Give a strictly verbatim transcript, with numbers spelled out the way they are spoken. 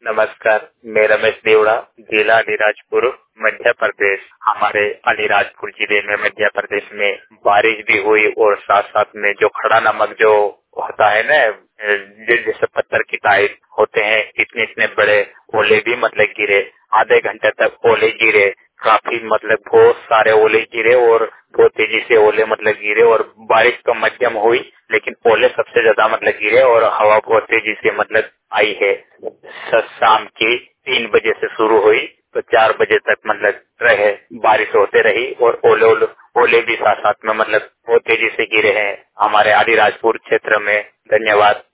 नमस्कार, मैं रमेश देवड़ा, जिला अलीराजपुर, मध्य प्रदेश। हमारे अलीराजपुर जिले में मध्य प्रदेश में बारिश भी हुई और साथ साथ में जो खड़ा नमक जो होता है ना, जैसे पत्थर की टाइप होते हैं, इतने इतने बड़े ओले भी मतलब गिरे। आधे घंटे तक ओले गिरे, काफी मतलब बहुत सारे ओले गिरे और बहुत तेजी से ओले मतलब गिरे और बारिश तो मध्यम हुई, लेकिन ओले सबसे ज्यादा मतलब गिरे और हवा बहुत तेजी से मतलब आई है। शाम की तीन बजे से शुरू हुई तो चार बजे तक मतलब रहे, बारिश होते रही और ओले ओले, ओले भी साथ साथ में मतलब बहुत तेजी से गिरे हैं हमारे अलीराजपुर क्षेत्र में। धन्यवाद।